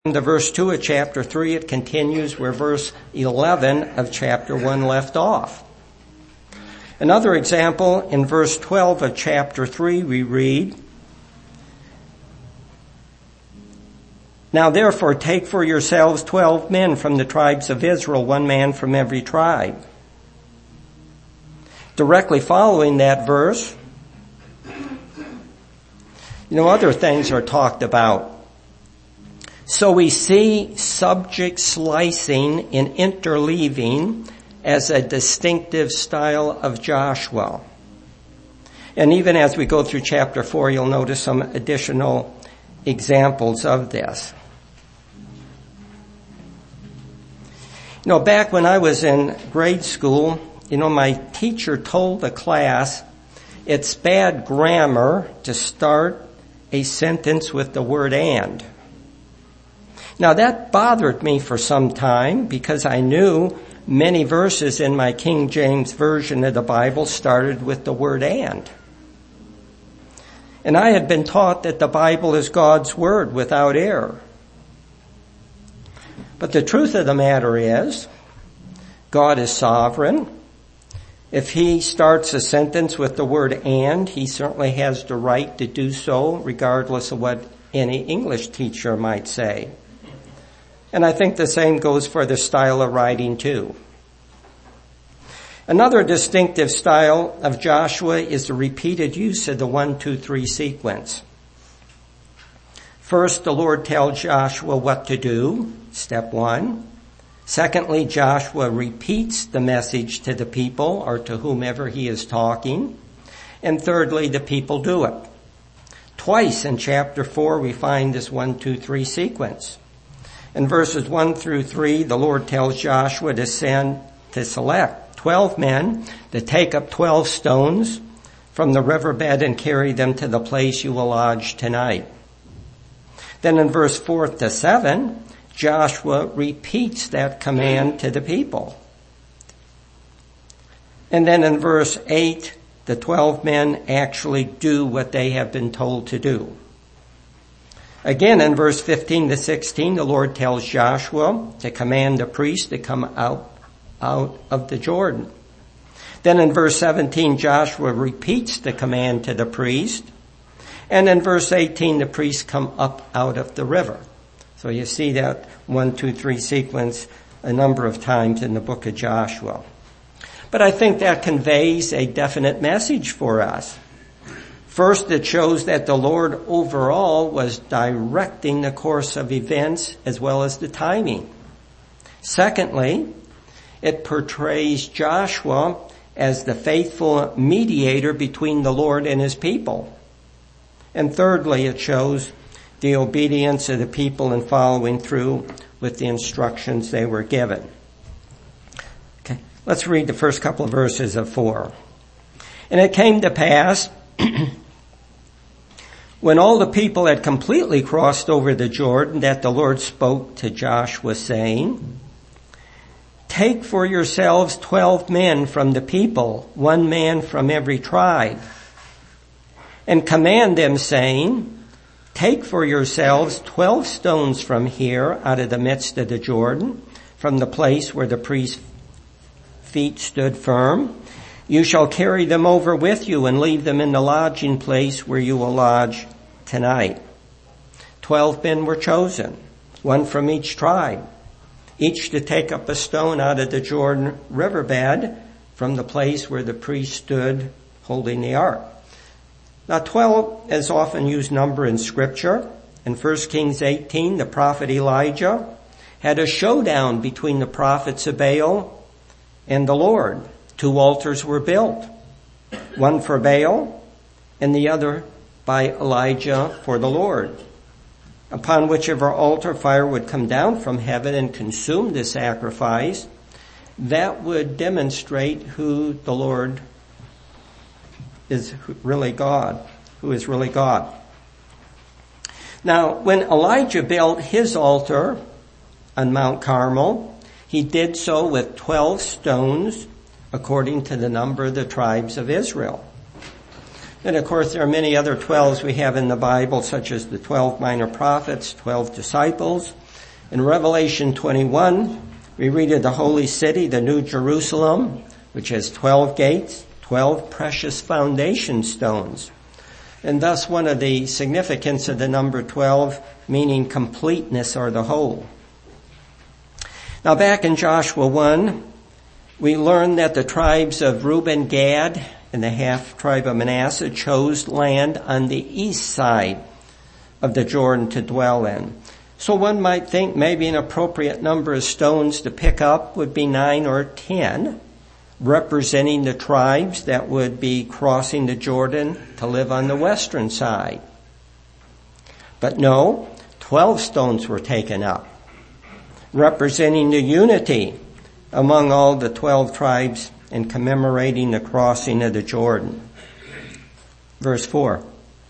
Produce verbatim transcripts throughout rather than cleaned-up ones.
To verse two of chapter three, it continues where verse eleven of chapter one left off. Another example, in verse twelve of chapter three, we read, "Now therefore take for yourselves twelve men from the tribes of Israel, one man from every tribe." Directly following that verse, you know, other things are talked about. So we see subject slicing and interleaving as a distinctive style of Joshua. And even as we go through chapter four, you'll notice some additional examples of this. You know, back when I was in grade school, you know, my teacher told the class it's bad grammar to start a sentence with the word "and." Now that bothered me for some time because I knew many verses in my King James Version of the Bible started with the word "and." And I had been taught that the Bible is God's Word without error. But the truth of the matter is, God is sovereign. If He starts a sentence with the word "and," He certainly has the right to do so, regardless of what any English teacher might say. And I think the same goes for the style of writing too. Another distinctive style of Joshua is the repeated use of the one, two, three sequence. First, the Lord tells Joshua what to do, step one. Secondly, Joshua repeats the message to the people or to whomever he is talking. And thirdly, the people do it. Twice in chapter four, we find this one, two, three sequence. In verses one through three, the Lord tells Joshua to send, to select twelve men to take up twelve stones from the riverbed and carry them to the place you will lodge tonight. Then in verse four to seven, Joshua repeats that command to the people. And then in verse eight, the twelve men actually do what they have been told to do. Again, in verse fifteen to sixteen, the Lord tells Joshua to command the priest to come out, out of the Jordan. Then in verse seventeen, Joshua repeats the command to the priest. And in verse eighteen, the priests come up out of the river. So you see that one, two, three sequence a number of times in the book of Joshua. But I think that conveys a definite message for us. First, it shows that the Lord overall was directing the course of events as well as the timing. Secondly, it portrays Joshua as the faithful mediator between the Lord and His people. And thirdly, it shows the obedience of the people in following through with the instructions they were given. Okay, let's read the first couple of verses of four. And it came to pass, when all the people had completely crossed over the Jordan, that the Lord spoke to Joshua, saying, "Take for yourselves twelve men from the people, one man from every tribe, and command them, saying, Take for yourselves twelve stones from here out of the midst of the Jordan, from the place where the priest's feet stood firm. You shall carry them over with you and leave them in the lodging place where you will lodge tonight." Twelve men were chosen, one from each tribe, each to take up a stone out of the Jordan riverbed from the place where the priest stood holding the ark. Now twelve is often used number in Scripture. In First Kings eighteen, the prophet Elijah had a showdown between the prophets of Baal and the Lord. Two altars were built, one for Baal and the other by Elijah for the Lord, upon whichever altar fire would come down from heaven and consume the sacrifice. That would demonstrate who the Lord is really God, who is really God. Now, when Elijah built his altar on Mount Carmel, he did so with twelve stones according to the number of the tribes of Israel. And of course there are many other twelves we have in the Bible, such as the twelve minor prophets, twelve disciples, In Revelation twenty-one, we read of the holy city, the New Jerusalem, which has twelve gates, twelve precious foundation stones. And thus one of the significance of the number twelve, meaning completeness or the whole. Now back in Joshua one, we learn that the tribes of Reuben, Gad, and the half tribe of Manasseh chose land on the east side of the Jordan to dwell in. So one might think maybe an appropriate number of stones to pick up would be nine or ten, representing the tribes that would be crossing the Jordan to live on the western side. But no, twelve stones were taken up, representing the unity among all the twelve tribes and commemorating the crossing of the Jordan. Verse four.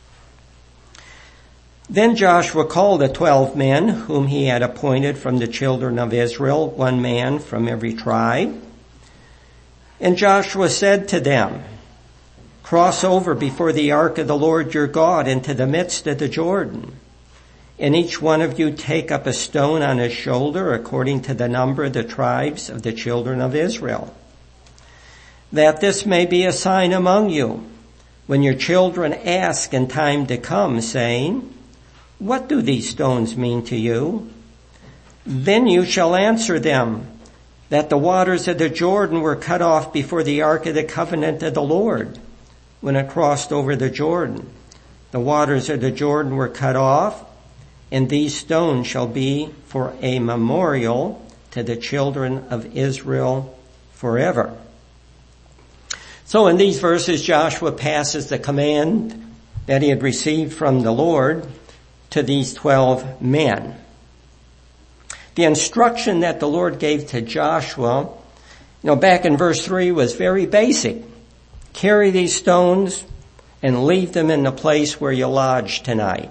Then Joshua called the twelve men whom he had appointed from the children of Israel, one man from every tribe. And Joshua said to them, cross over before the ark of the Lord your God into the midst of the Jordan. And each one of you take up a stone on his shoulder according to the number of the tribes of the children of Israel. That this may be a sign among you when your children ask in time to come, saying, what do these stones mean to you? Then you shall answer them that the waters of the Jordan were cut off before the ark of the covenant of the Lord when it crossed over the Jordan. The waters of the Jordan were cut off, and these stones shall be for a memorial to the children of Israel forever. So in these verses, Joshua passes the command that he had received from the Lord to these twelve men. The instruction that the Lord gave to Joshua, you know, back in verse three was very basic. Carry these stones and leave them in the place where you lodge tonight.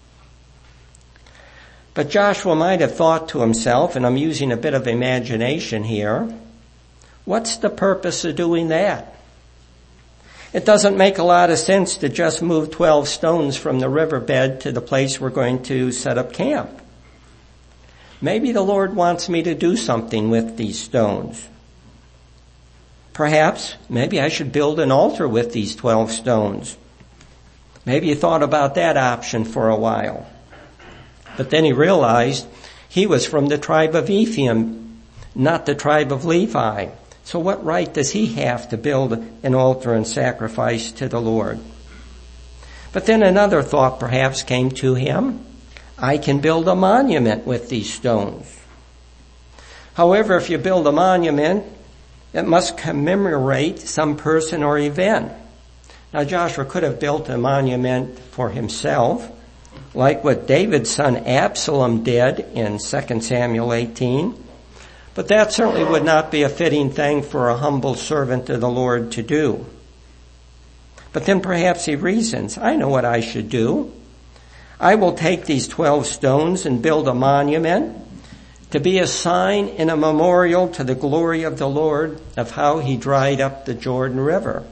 But Joshua might have thought to himself, and I'm using a bit of imagination here, what's the purpose of doing that? It doesn't make a lot of sense to just move twelve stones from the riverbed to the place we're going to set up camp. Maybe the Lord wants me to do something with these stones. Perhaps, maybe I should build an altar with these twelve stones. Maybe he thought about that option for a while. But then he realized he was from the tribe of Ephraim, not the tribe of Levi. So what right does he have to build an altar and sacrifice to the Lord? But then another thought perhaps came to him. I can build a monument with these stones. However, if you build a monument, it must commemorate some person or event. Now Joshua could have built a monument for himself, like what David's son Absalom did in Second Samuel eighteen. But that certainly would not be a fitting thing for a humble servant of the Lord to do. But then perhaps he reasons, I know what I should do. I will take these twelve stones and build a monument to be a sign and a memorial to the glory of the Lord of how he dried up the Jordan River.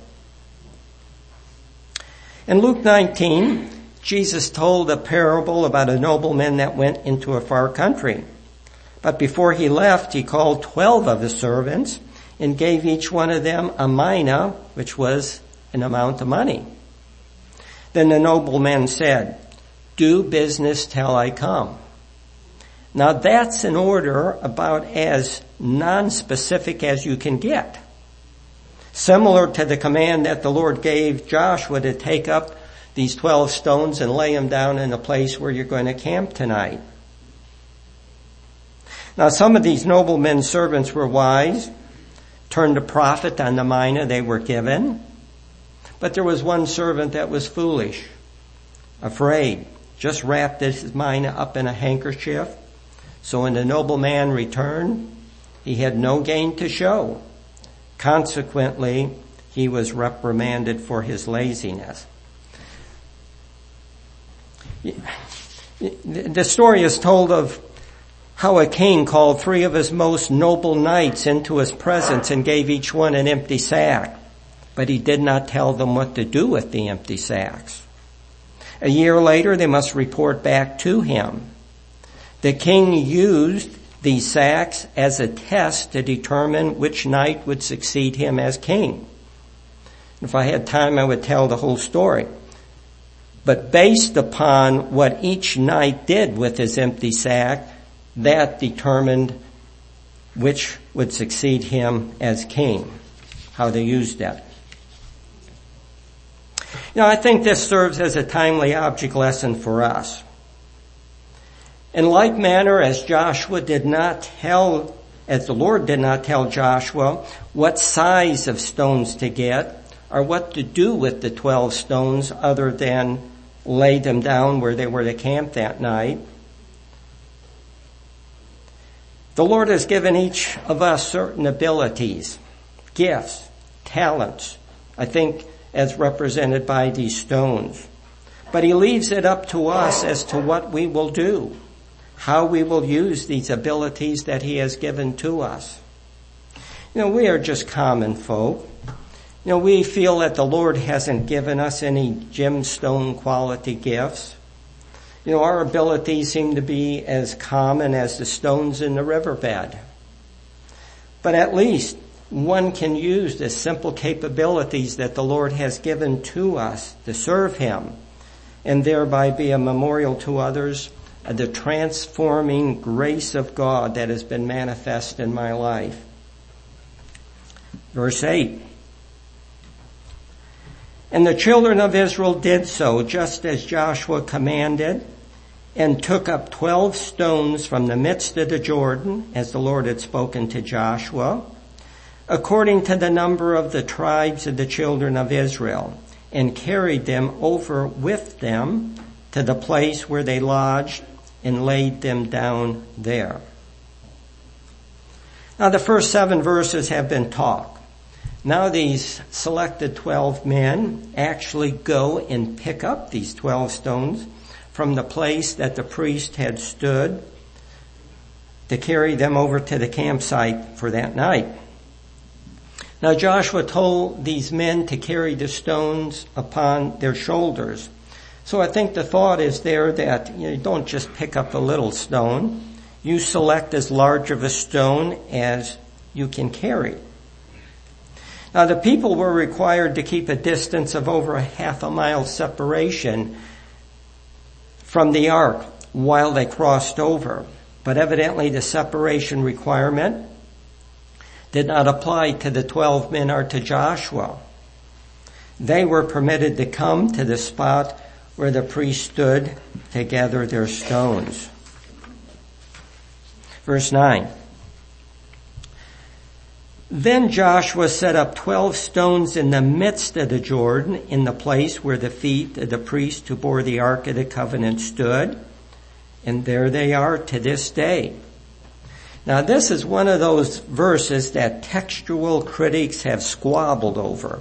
In Luke nineteen, Jesus told a parable about a nobleman that went into a far country. But before he left, he called twelve of his servants and gave each one of them a mina, which was an amount of money. Then the nobleman said, do business till I come. Now that's an order about as non-specific as you can get. Similar to the command that the Lord gave Joshua to take up these twelve stones and lay them down in a place where you're going to camp tonight. Now some of these noblemen's servants were wise, turned a profit on the mina they were given. But there was one servant that was foolish, afraid, just wrapped his mina up in a handkerchief. So when the nobleman returned, he had no gain to show. Consequently, he was reprimanded for his laziness. The story is told of how a king called three of his most noble knights into his presence and gave each one an empty sack, but he did not tell them what to do with the empty sacks. A year later, they must report back to him. The king used these sacks as a test to determine which knight would succeed him as king. If I had time, I would tell the whole story. But based upon what each knight did with his empty sack, that determined which would succeed him as king, how they used that. You know, I think this serves as a timely object lesson for us. In like manner, as Joshua did not tell, as the Lord did not tell Joshua what size of stones to get or what to do with the twelve stones other than lay them down where they were to camp that night, the Lord has given each of us certain abilities, gifts, talents, I think as represented by these stones. But He leaves it up to us as to what we will do, how we will use these abilities that He has given to us. You know, we are just common folk. You know, we feel that the Lord hasn't given us any gemstone quality gifts. You know, our abilities seem to be as common as the stones in the riverbed. But at least one can use the simple capabilities that the Lord has given to us to serve Him and thereby be a memorial to others of the transforming grace of God that has been manifest in my life. Verse eight. And the children of Israel did so, just as Joshua commanded, and took up twelve stones from the midst of the Jordan, as the Lord had spoken to Joshua, according to the number of the tribes of the children of Israel, and carried them over with them to the place where they lodged, and laid them down there. Now the first seven verses have been taught. Now these selected twelve men actually go and pick up these twelve stones from the place that the priest had stood to carry them over to the campsite for that night. Now Joshua told these men to carry the stones upon their shoulders. So I think the thought is there that you know, don't just pick up a little stone. You select as large of a stone as you can carry. Now the people were required to keep a distance of over a half a mile separation from the ark while they crossed over. But evidently the separation requirement did not apply to the twelve men or to Joshua. They were permitted to come to the spot where the priest stood to gather their stones. Verse nine. Then Joshua set up twelve stones in the midst of the Jordan, in the place where the feet of the priest who bore the Ark of the Covenant stood. And there they are to this day. Now this is one of those verses that textual critics have squabbled over.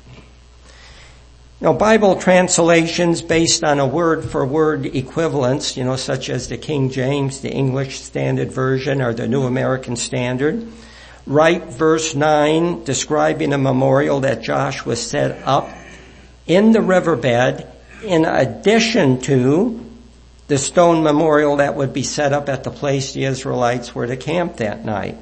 Now Bible translations based on a word-for-word equivalence, you know, such as the King James, the English Standard Version, or the New American Standard, write verse nine describing a memorial that Joshua set up in the riverbed in addition to the stone memorial that would be set up at the place the Israelites were to camp that night.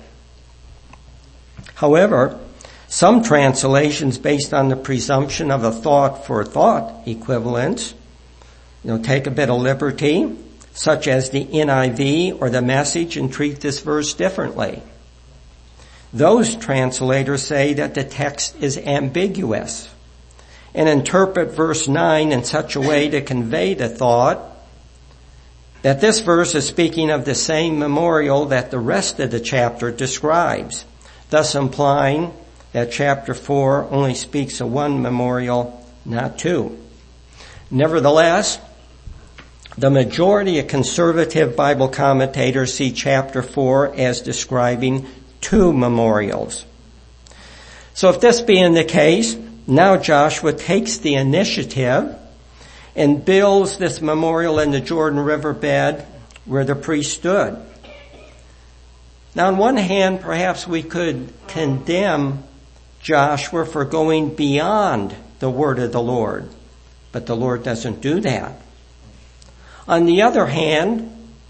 However, some translations based on the presumption of a thought-for-thought equivalence, you know, take a bit of liberty, such as the N I V or the Message, and treat this verse differently. Those translators say that the text is ambiguous and interpret verse nine in such a way to convey the thought that this verse is speaking of the same memorial that the rest of the chapter describes, thus implying that chapter four only speaks of one memorial, not two. Nevertheless, the majority of conservative Bible commentators see chapter four as describing two memorials. So if this being the case, now Joshua takes the initiative and builds this memorial in the Jordan riverbed where the priest stood. Now on one hand, perhaps we could condemn Joshua for going beyond the word of the Lord, but the Lord doesn't do that. On the other hand,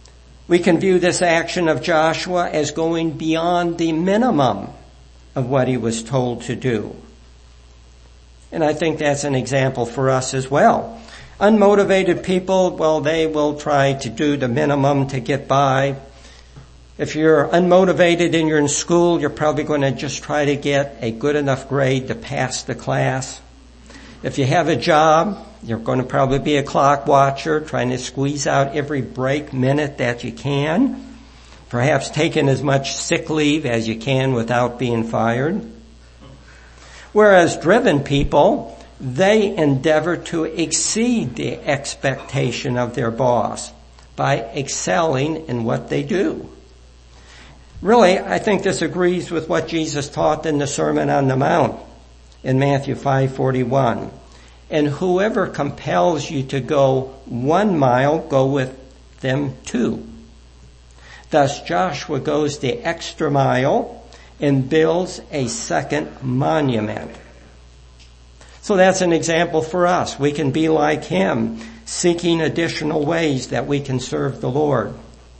We can view this action of Joshua as going beyond the minimum of what he was told to do. And I think that's an example for us as well. Unmotivated people, well, they will try to do the minimum to get by. If you're unmotivated and you're in school, you're probably going to just try to get a good enough grade to pass the class. If you have a job, you're going to probably be a clock watcher, trying to squeeze out every break minute that you can. Perhaps taking as much sick leave as you can without being fired. Whereas driven people, they endeavor to exceed the expectation of their boss by excelling in what they do. Really, I think this agrees with what Jesus taught in the Sermon on the Mount in Matthew five forty-one. And whoever compels you to go one mile, go with them two. Thus Joshua goes the extra mile and builds a second monument. So that's an example for us. We can be like him, seeking additional ways that we can serve the Lord.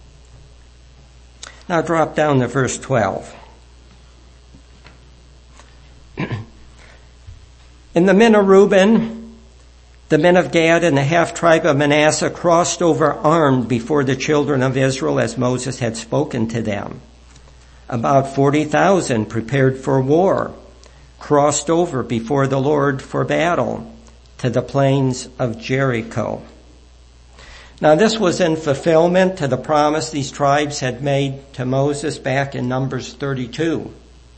Now drop down to verse twelve. And the men of Reuben, the men of Gad, and the half-tribe of Manasseh crossed over armed before the children of Israel as Moses had spoken to them. About forty thousand prepared for war, crossed over before the Lord for battle to the plains of Jericho. Now this was in fulfillment to the promise these tribes had made to Moses back in Numbers thirty-two.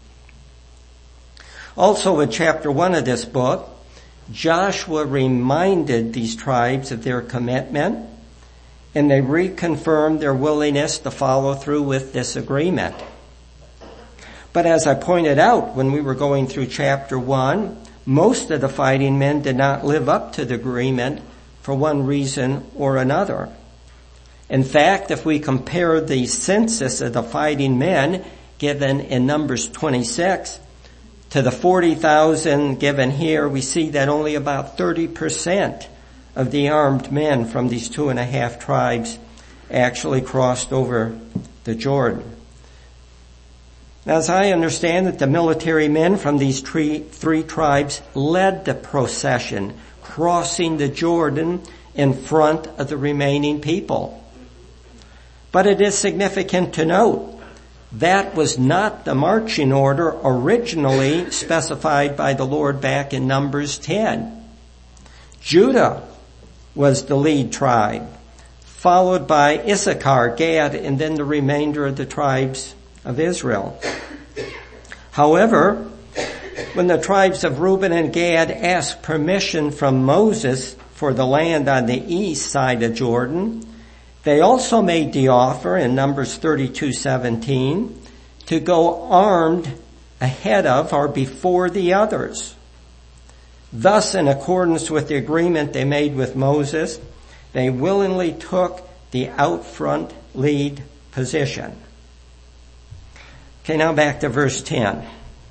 Also in chapter one of this book, Joshua reminded these tribes of their commitment, and they reconfirmed their willingness to follow through with this agreement. But as I pointed out when we were going through chapter one, most of the fighting men did not live up to the agreement for one reason or another. In fact, if we compare the census of the fighting men given in Numbers twenty-six to the forty thousand given here, we see that only about thirty percent of the armed men from these two and a half tribes actually crossed over the Jordan. Now, as I understand it, the military men from these three, three tribes led the procession, crossing the Jordan in front of the remaining people. But it is significant to note that was not the marching order originally specified by the Lord back in Numbers ten. Judah was the lead tribe, followed by Issachar, Gad, and then the remainder of the tribes of Israel. However, when the tribes of Reuben and Gad asked permission from Moses for the land on the east side of Jordan, they also made the offer in Numbers thirty-two seventeen to go armed ahead of or before the others. Thus, in accordance with the agreement they made with Moses, they willingly took the out front lead position. Okay, now back to verse ten.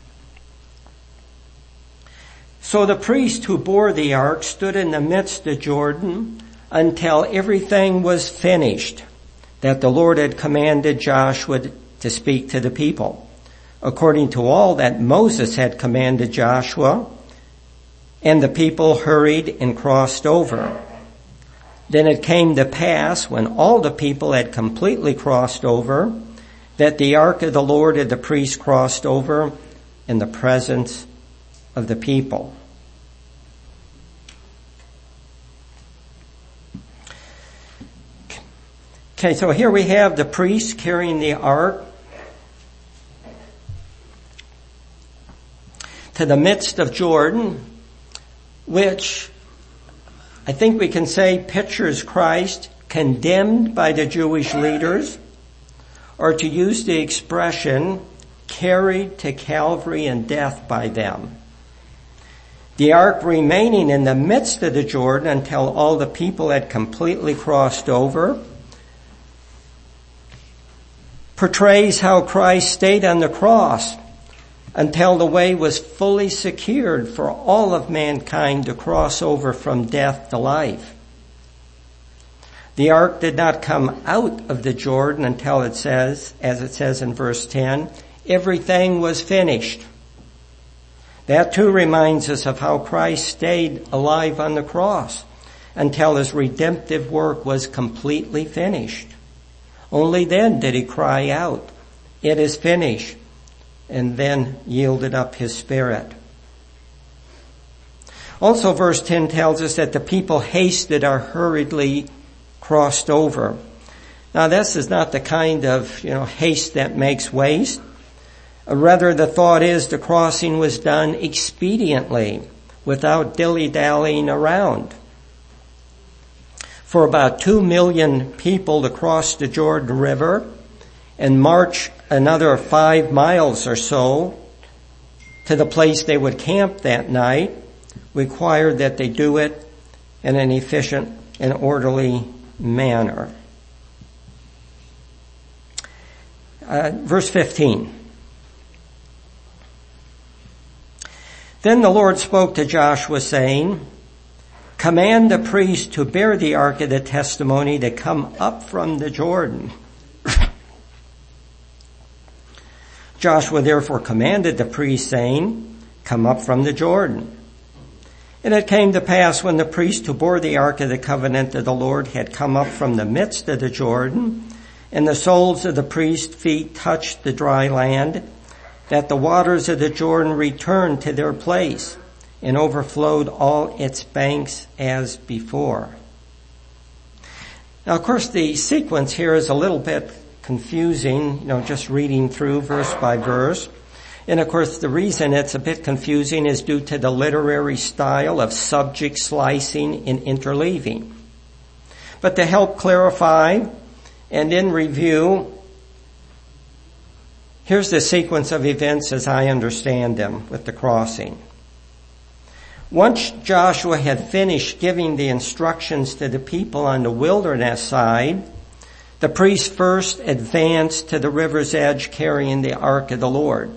So the priest who bore the ark stood in the midst of Jordan until everything was finished that the Lord had commanded Joshua to speak to the people, according to all that Moses had commanded Joshua, and the people hurried and crossed over. Then it came to pass, when all the people had completely crossed over, that the ark of the Lord and the priest crossed over in the presence of the people. Okay, so here we have the priest carrying the ark to the midst of Jordan, which I think we can say pictures Christ condemned by the Jewish leaders, or to use the expression, carried to Calvary and death by them. The ark remaining in the midst of the Jordan until all the people had completely crossed over portrays how Christ stayed on the cross until the way was fully secured for all of mankind to cross over from death to life. The ark did not come out of the Jordan until it says, as it says in verse ten, everything was finished. That too reminds us of how Christ stayed alive on the cross until his redemptive work was completely finished. Only then did he cry out, "It is finished," and then yielded up his spirit. Also, verse ten tells us that the people hasted or hurriedly crossed over. Now, this is not the kind of, you know, haste that makes waste. Rather, the thought is the crossing was done expediently, without dilly-dallying around. For about two million people to cross the Jordan River and march another five miles or so to the place they would camp that night required that they do it in an efficient and orderly manner. Uh, verse fifteen. Then the Lord spoke to Joshua, saying, "Command the priests to bear the ark of the testimony to come up from the Jordan." Joshua therefore commanded the priests, saying, "Come up from the Jordan." And it came to pass, when the priest who bore the ark of the covenant of the Lord had come up from the midst of the Jordan, and the soles of the priest's feet touched the dry land, that the waters of the Jordan returned to their place and overflowed all its banks as before. Now, of course, the sequence here is a little bit confusing, you know, just reading through verse by verse. And of course, the reason it's a bit confusing is due to the literary style of subject slicing and interleaving. But to help clarify and in review, here's the sequence of events as I understand them with the crossing. Once Joshua had finished giving the instructions to the people on the wilderness side, the priests first advanced to the river's edge carrying the ark of the Lord.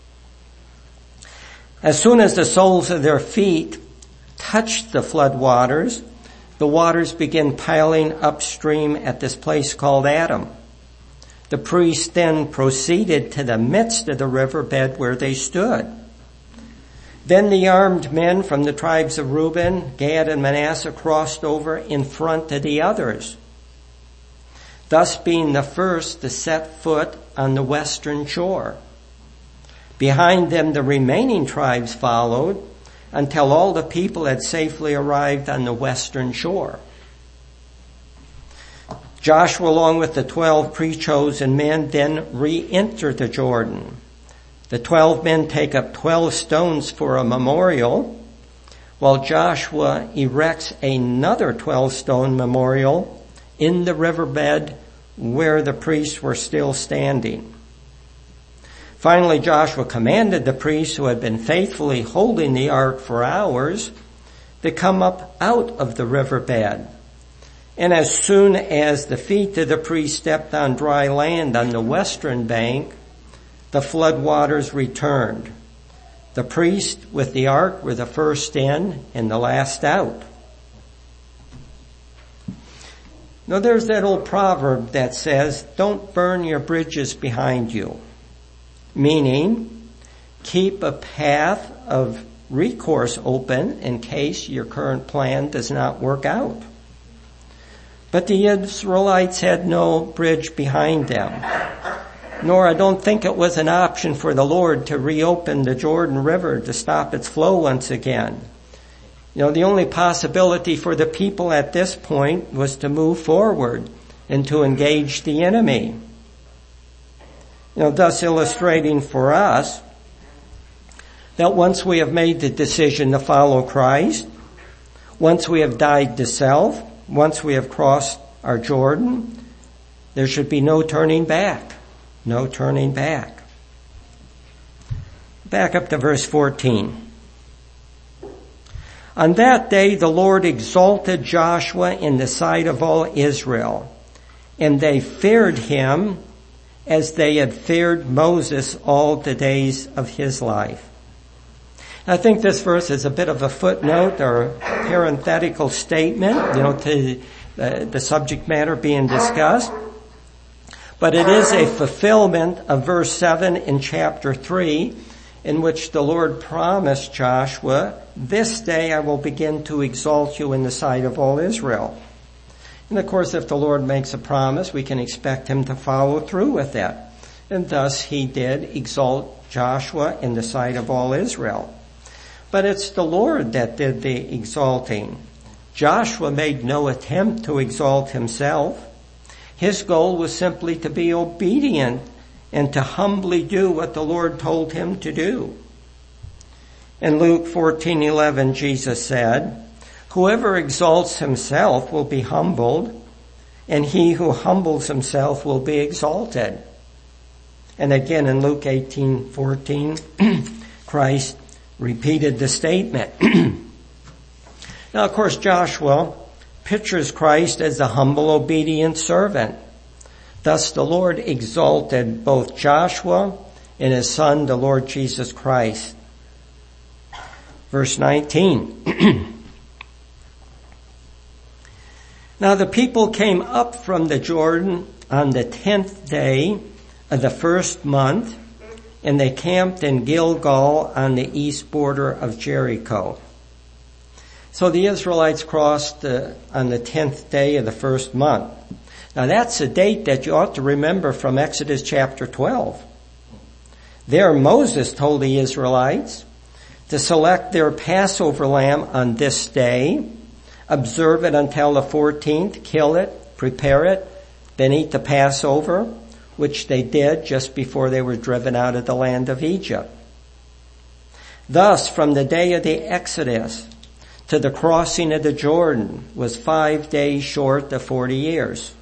As soon as the soles of their feet touched the flood waters, the waters began piling upstream at this place called Adam. The priests then proceeded to the midst of the riverbed where they stood. Then the armed men from the tribes of Reuben, Gad, and Manasseh crossed over in front of the others, thus being the first to set foot on the western shore. Behind them, the remaining tribes followed until all the people had safely arrived on the western shore. Joshua, along with the twelve pre-chosen men, then re-enter the Jordan. The twelve men take up twelve stones for a memorial, while Joshua erects another twelve-stone memorial in the riverbed where the priests were still standing. Finally, Joshua commanded the priests who had been faithfully holding the ark for hours to come up out of the riverbed. And as soon as the feet of the priests stepped on dry land on the western bank, the flood waters returned. The priests with the ark were the first in and the last out. Now there's that old proverb that says, "Don't burn your bridges behind you." Meaning, keep a path of recourse open in case your current plan does not work out. But the Israelites had no bridge behind them, nor I don't think it was an option for the Lord to reopen the Jordan River to stop its flow once again. You know, the only possibility for the people at this point was to move forward and to engage the enemy. You know, thus illustrating for us that once we have made the decision to follow Christ, once we have died to self, once we have crossed our Jordan, there should be no turning back. No turning back. Back up to verse fourteen. On that day the Lord exalted Joshua in the sight of all Israel, and they feared him as they had feared Moses all the days of his life. I think this verse is a bit of a footnote or a parenthetical statement, you know, to the, the subject matter being discussed. But it is a fulfillment of verse seven in chapter three, in which the Lord promised Joshua, "This day I will begin to exalt you in the sight of all Israel." And of course, if the Lord makes a promise, we can expect him to follow through with that. And thus he did exalt Joshua in the sight of all Israel. But it's the Lord that did the exalting. Joshua made no attempt to exalt himself. His goal was simply to be obedient and to humbly do what the Lord told him to do. In Luke fourteen eleven, Jesus said, "Whoever exalts himself will be humbled, and he who humbles himself will be exalted." And again in Luke eighteen fourteen, Christ repeated the statement. Now, of course, Joshua pictures Christ as the humble, obedient servant. Thus, the Lord exalted both Joshua and his son, the Lord Jesus Christ. Verse nineteen. Now the people came up from the Jordan on the tenth day of the first month, and they camped in Gilgal on the east border of Jericho. So the Israelites crossed uh, on the tenth day of the first month. Now that's a date that you ought to remember from Exodus chapter twelve. There Moses told the Israelites to select their Passover lamb on this day, observe it until the fourteenth, kill it, prepare it, then eat the Passover, which they did just before they were driven out of the land of Egypt. Thus, from the day of the Exodus to the crossing of the Jordan was five days short of forty years.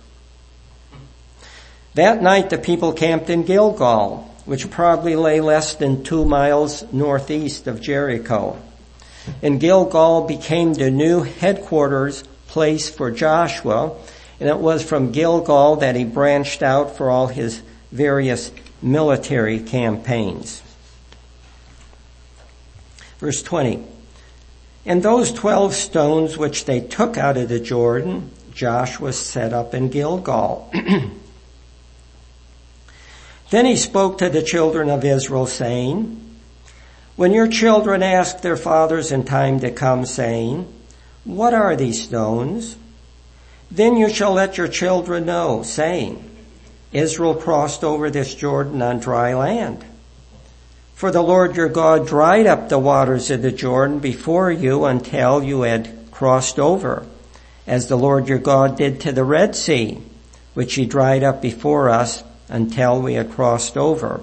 That night the people camped in Gilgal, which probably lay less than two miles northeast of Jericho. And Gilgal became the new headquarters place for Joshua, and it was from Gilgal that he branched out for all his various military campaigns. Verse twenty. And those twelve stones which they took out of the Jordan, Joshua set up in Gilgal. Then he spoke to the children of Israel, saying, "When your children ask their fathers in time to come, saying, 'What are these stones?' then you shall let your children know, saying, 'Israel crossed over this Jordan on dry land.' For the Lord your God dried up the waters of the Jordan before you until you had crossed over, as the Lord your God did to the Red Sea, which he dried up before us until we had crossed over.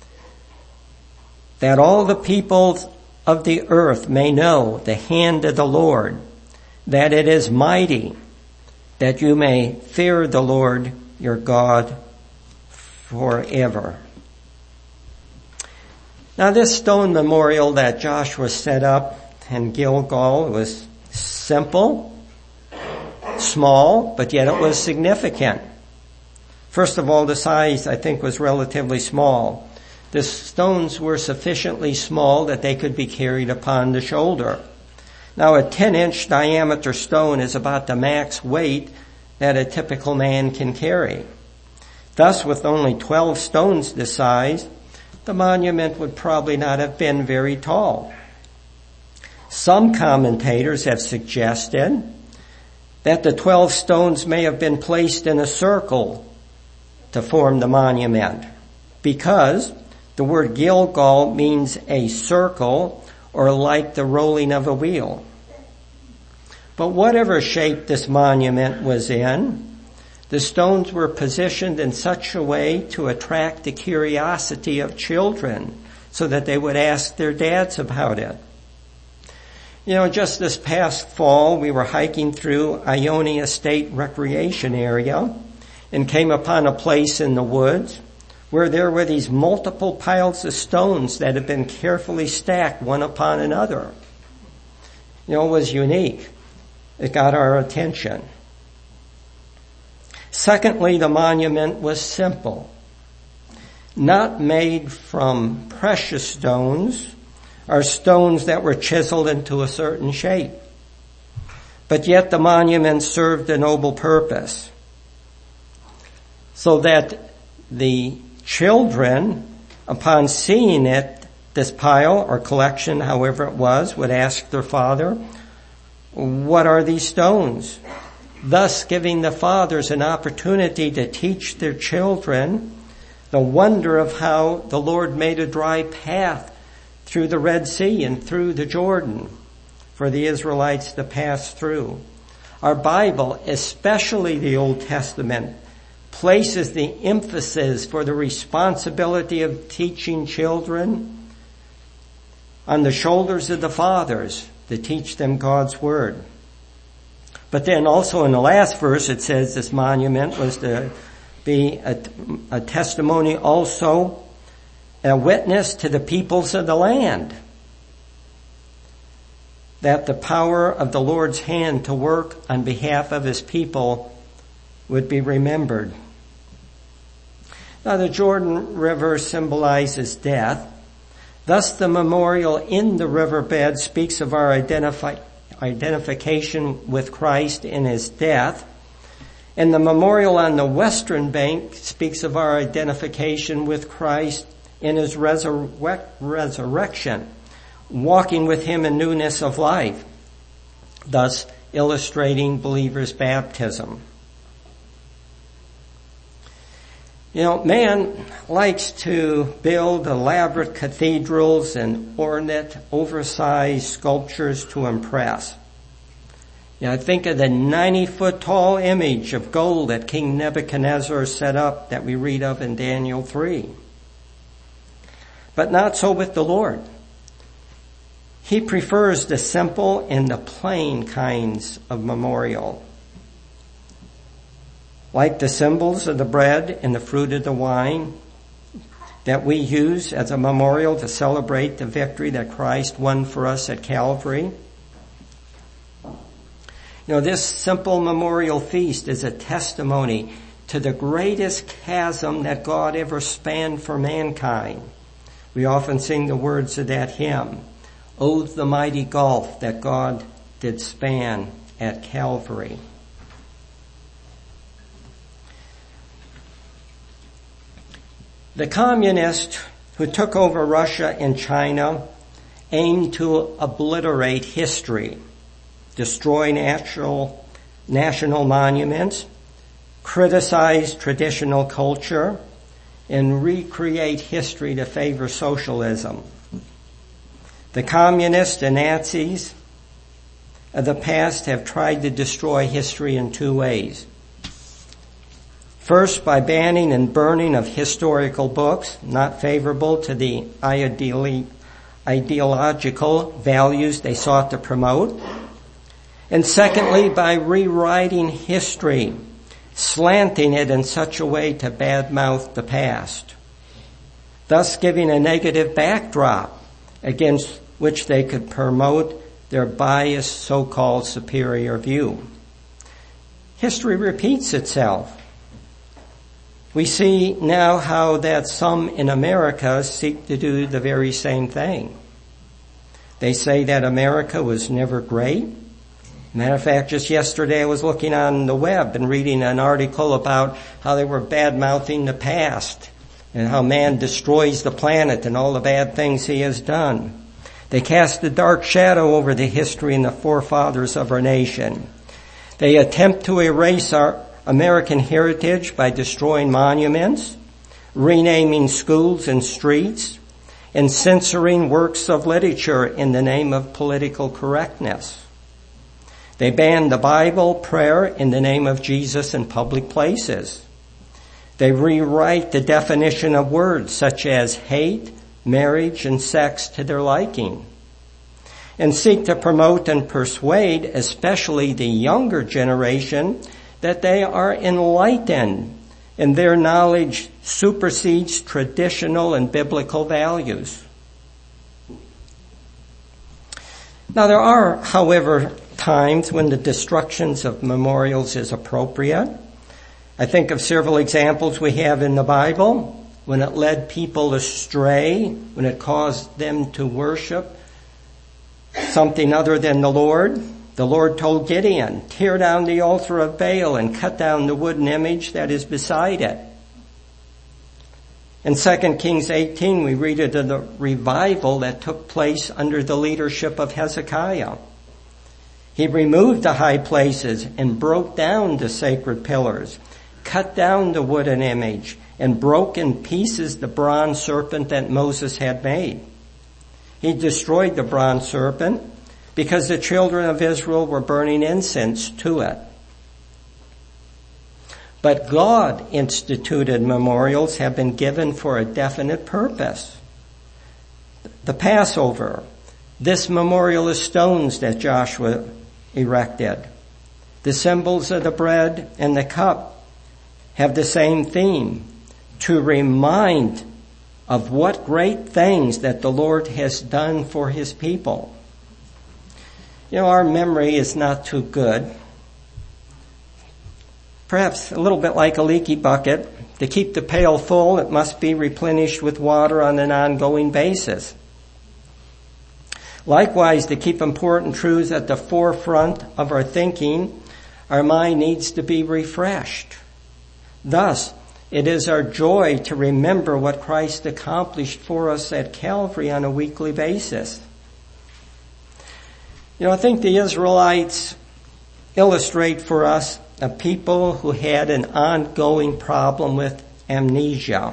That all the peoples of the earth may know the hand of the Lord, that it is mighty, that you may fear the Lord your God forever." Now this stone memorial that Joshua set up in Gilgal was simple, small, but yet it was significant. First of all, the size, I think, was relatively small. The stones were sufficiently small that they could be carried upon the shoulder. Now, a ten-inch diameter stone is about the max weight that a typical man can carry. Thus, with only twelve stones this size, the monument would probably not have been very tall. Some commentators have suggested that the twelve stones may have been placed in a circle to form the monument, because the word Gilgal means a circle or like the rolling of a wheel. But whatever shape this monument was in, the stones were positioned in such a way to attract the curiosity of children so that they would ask their dads about it. You know, just this past fall, we were hiking through Ionia State Recreation Area and came upon a place in the woods where there were these multiple piles of stones that had been carefully stacked one upon another. You know, it was unique. It got our attention. Secondly, the monument was simple, not made from precious stones or stones that were chiseled into a certain shape. But yet the monument served a noble purpose, so that the children, upon seeing it, this pile or collection, however it was, would ask their father, "What are these stones?" Thus giving the fathers an opportunity to teach their children the wonder of how the Lord made a dry path through the Red Sea and through the Jordan for the Israelites to pass through. Our Bible, especially the Old Testament, places the emphasis for the responsibility of teaching children on the shoulders of the fathers to teach them God's Word. But then also in the last verse it says this monument was to be a, a testimony also, a witness to the peoples of the land, that the power of the Lord's hand to work on behalf of His people would be remembered. Now the Jordan River symbolizes death. Thus the memorial in the riverbed speaks of our identifi- identification with Christ in His death. And the memorial on the western bank speaks of our identification with Christ in His resurre- resurrection, walking with Him in newness of life, thus illustrating believers' baptism. You know, man likes to build elaborate cathedrals and ornate, oversized sculptures to impress. You know, think of the ninety-foot tall image of gold that King Nebuchadnezzar set up that we read of in Daniel three. But not so with the Lord. He prefers the simple and the plain kinds of memorial. Like the symbols of the bread and the fruit of the wine that we use as a memorial to celebrate the victory that Christ won for us at Calvary. You know, this simple memorial feast is a testimony to the greatest chasm that God ever spanned for mankind. We often sing the words of that hymn, "Oh, the mighty gulf that God did span at Calvary." The communists who took over Russia and China aimed to obliterate history, destroy natural, national monuments, criticize traditional culture, and recreate history to favor socialism. The communists and Nazis of the past have tried to destroy history in two ways. First, by banning and burning of historical books not favorable to the ideolo- ideological values they sought to promote. And secondly, by rewriting history, slanting it in such a way to badmouth the past, thus giving a negative backdrop against which they could promote their biased so-called superior view. History repeats itself. We see now how that some in America seek to do the very same thing. They say that America was never great. Matter of fact, just yesterday I was looking on the web and reading an article about how they were bad-mouthing the past and how man destroys the planet and all the bad things he has done. They cast a dark shadow over the history and the forefathers of our nation. They attempt to erase our American heritage by destroying monuments, renaming schools and streets, and censoring works of literature in the name of political correctness. They ban the Bible, prayer in the name of Jesus in public places. They rewrite the definition of words such as hate, marriage, and sex to their liking, and seek to promote and persuade, especially the younger generation, that they are enlightened and their knowledge supersedes traditional and biblical values. Now there are, however, times when the destructions of memorials is appropriate. I think of several examples we have in the Bible when it led people astray, when it caused them to worship something other than the Lord. The Lord told Gideon, tear down the altar of Baal and cut down the wooden image that is beside it. In Second Kings eighteen, we read of the revival that took place under the leadership of Hezekiah. He removed the high places and broke down the sacred pillars, cut down the wooden image, and broke in pieces the bronze serpent that Moses had made. He destroyed the bronze serpent because the children of Israel were burning incense to it. But God instituted memorials have been given for a definite purpose. The Passover, this memorial is stones that Joshua erected. The symbols of the bread and the cup have the same theme, to remind of what great things that the Lord has done for his people. You know, our memory is not too good. Perhaps a little bit like a leaky bucket. To keep the pail full, it must be replenished with water on an ongoing basis. Likewise, to keep important truths at the forefront of our thinking, our mind needs to be refreshed. Thus, it is our joy to remember what Christ accomplished for us at Calvary on a weekly basis. You know, I think the Israelites illustrate for us a people who had an ongoing problem with amnesia.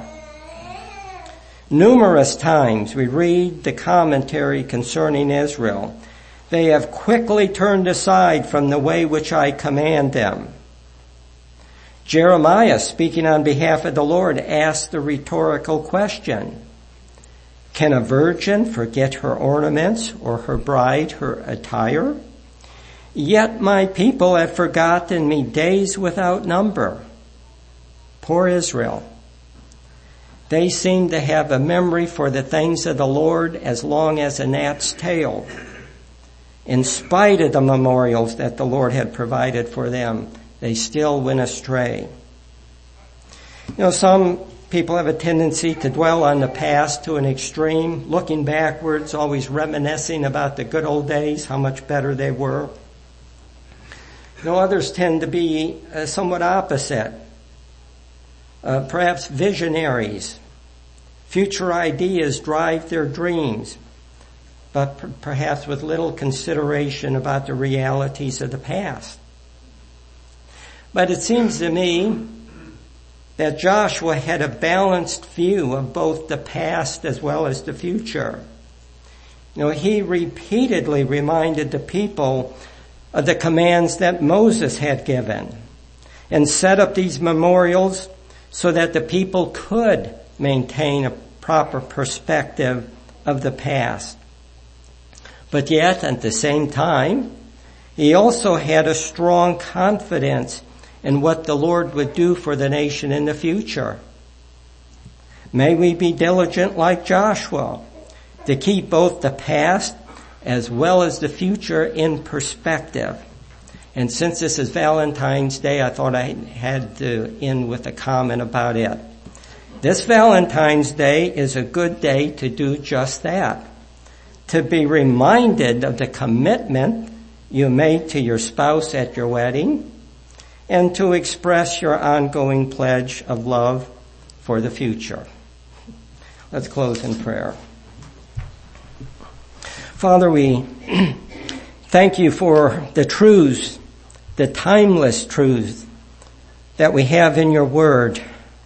Numerous times we read the commentary concerning Israel. They have quickly turned aside from the way which I command them. Jeremiah, speaking on behalf of the Lord, asked the rhetorical question, can a virgin forget her ornaments or her bride her attire? Yet my people have forgotten me days without number. Poor Israel. They seem to have a memory for the things of the Lord as long as a gnat's tail. In spite of the memorials that the Lord had provided for them, they still went astray. You know, some people have a tendency to dwell on the past to an extreme, looking backwards, always reminiscing about the good old days, how much better they were. You know, others tend to be uh, somewhat opposite. Uh, perhaps visionaries. Future ideas drive their dreams, but per- perhaps with little consideration about the realities of the past. But it seems to me that Joshua had a balanced view of both the past as well as the future. You know, he repeatedly reminded the people of the commands that Moses had given and set up these memorials so that the people could maintain a proper perspective of the past. But yet, at the same time, he also had a strong confidence in what the Lord would do for the nation in the future. May we be diligent like Joshua to keep both the past as well as the future in perspective. And since this is Valentine's Day, I thought I had to end with a comment about it. This Valentine's Day is a good day to do just that. To be reminded of the commitment you made to your spouse at your wedding, and to express your ongoing pledge of love for the future. Let's close in prayer. Father, we thank you for the truths, the timeless truths that we have in your word.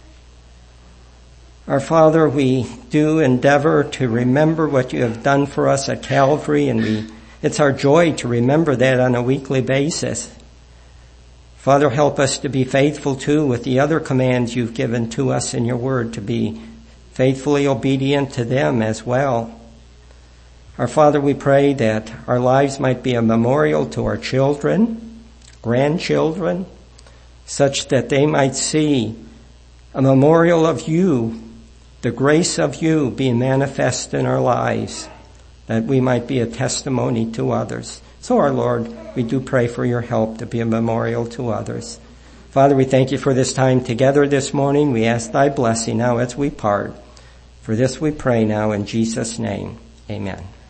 Our Father, we do endeavor to remember what you have done for us at Calvary, and we, it's our joy to remember that on a weekly basis. Father, help us to be faithful too with the other commands you've given to us in your word, to be faithfully obedient to them as well. Our Father, we pray that our lives might be a memorial to our children, grandchildren, such that they might see a memorial of you, the grace of you being manifest in our lives, that we might be a testimony to others. So, our Lord, we do pray for your help to be a memorial to others. Father, we thank you for this time together this morning. We ask thy blessing now as we part. For this we pray now in Jesus' name. Amen.